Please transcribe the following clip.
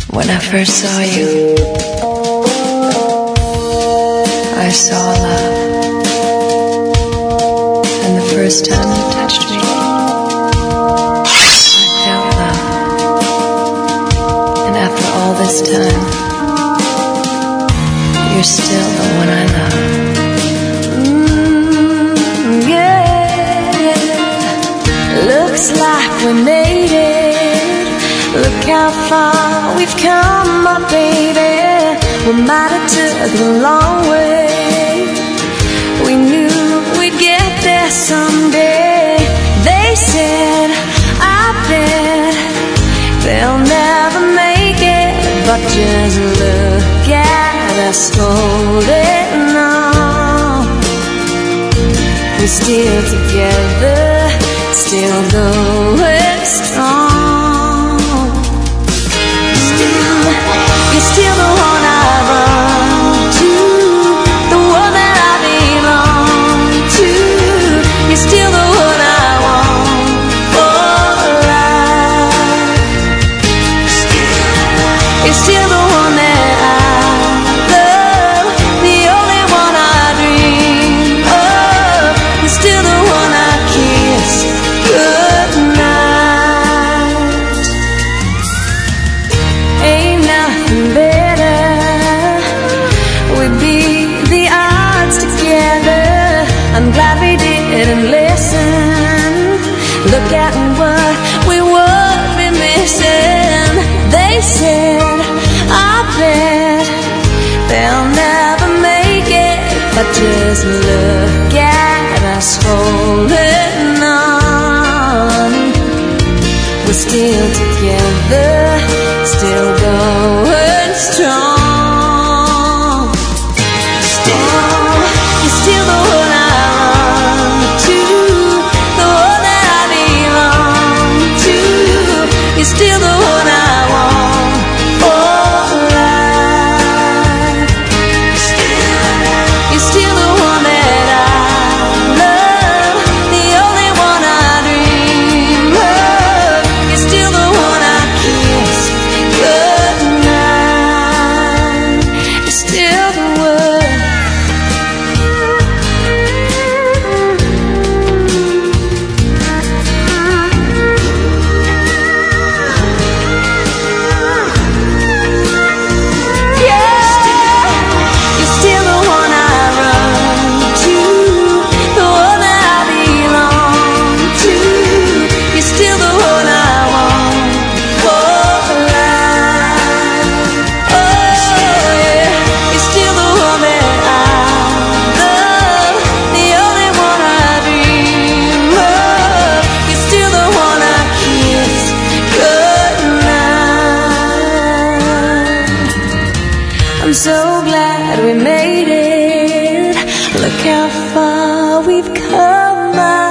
When I first saw you, I saw love. And the first time you touched me, I felt love. And after all this time, you're still the one I love. Yeah. Looks like we made it. Look how far we've come, my baby. We might have took the long way. We knew we'd get there someday. They said, I bet they'll never make it. But just look at us holding on. We're still together, still going strong. You're still the one I run to, the one that I belong to. You're still the one I want for life. You're still the one that I love, the only one I dream of. You're still the one I kiss goodnight. Ain't nothing better. We'd beat the odds together. I'm glad we didn't listen. Look at what we would be missing. They said, I bet they'll never make it. But just look at us holding on. We're still together, still going strong. You're still the one I run to, the one that I belong to. You're still the one I want for life. You're still the one that I love, the only one I dream of. You're still the one I kiss goodnight. You're still the one. You're still the one I run to, the one that I belong to. You're still the one I want for life. Oh yeah, you're still the one that I love, the only one I dream of. You're still the one I kiss goodnight. I'm so glad we made it. Look how far we've come.